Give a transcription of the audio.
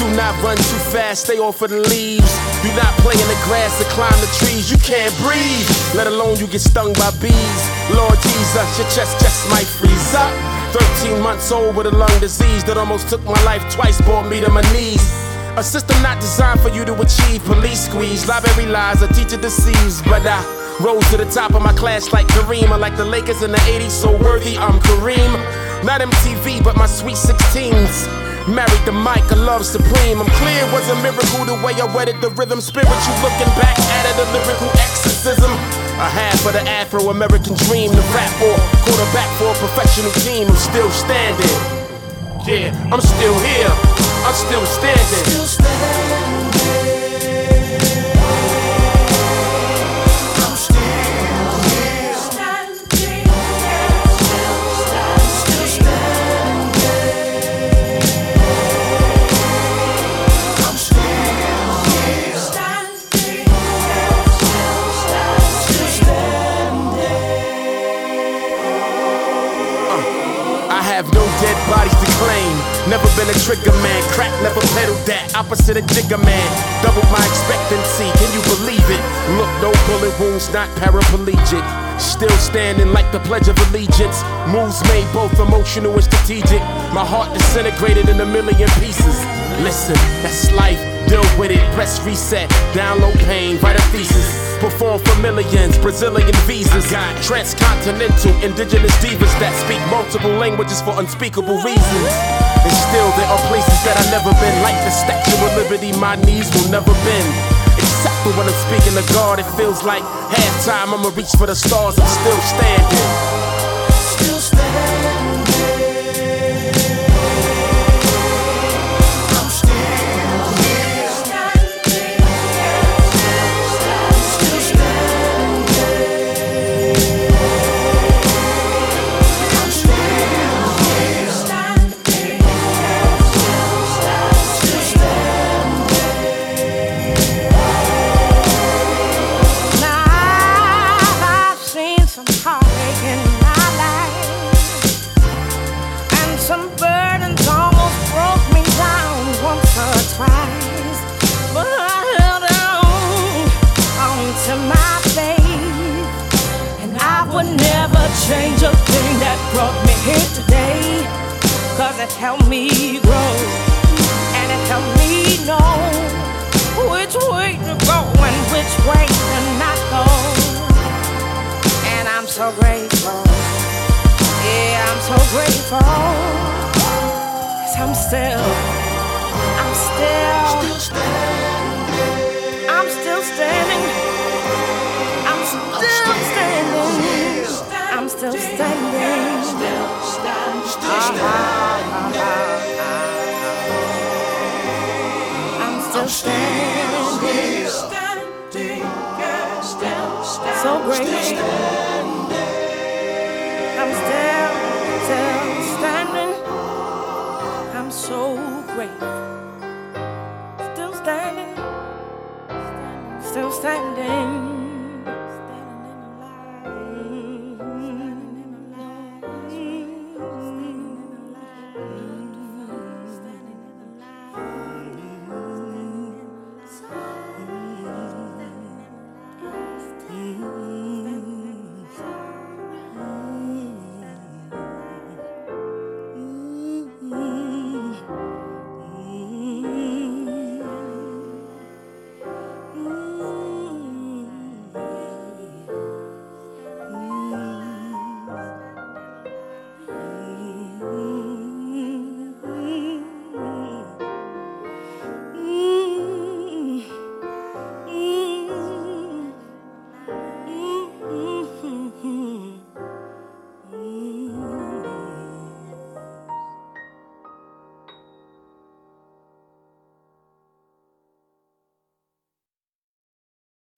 not run too fast, stay off of the leaves. Do not play in the grass or climb the trees. You can't breathe, let alone you get stung by bees. Lord Jesus, your chest just might freeze up. 13 months old with a lung disease that almost took my life twice, brought me to my knees. A system not designed for you to achieve. Police squeeze, library lies, a teacher deceives. But I rose to the top of my class like Kareem. I like the Lakers in the 80s, so worthy I'm Kareem. Not MTV, but my sweet 16s. Married the mic, a love supreme. I'm clear it was a miracle the way I wedded the rhythm. Spiritual looking back at it, a lyrical exorcism. A half of the Afro-American dream. The rap or quarterback for a professional team. I'm still standing. Yeah, I'm still here. I'm still standing. Still standing. No dead bodies to claim. Never been a trigger man. Crack never pedaled that. Opposite of Jigger Man. Doubled my expectancy. Can you believe it? Look, no bullet wounds, not paraplegic. Still standing like the Pledge of Allegiance. Moves made both emotional and strategic. My heart disintegrated in a million pieces. Listen, that's life. Deal with it. Press reset. Download pain. Write a thesis. Perform for millions, Brazilian visas. Transcontinental, indigenous divas that speak multiple languages for unspeakable reasons. And still there are places that I've never been, like the Statue of Liberty, my knees will never bend. Except for when I'm speaking to God, it feels like halftime, I'ma reach for the stars, I'm still standing. Still standing. Change a thing that brought me here today, 'cause it helped me grow, and it helped me know which way to go and which way to not go. And I'm so grateful, yeah, I'm so grateful, 'cause I'm still standing. I'm still standing. I'm still standing. I'm still standing. I'm still standing. So grateful. I'm still standing. I'm so grateful. Still standing. Still standing.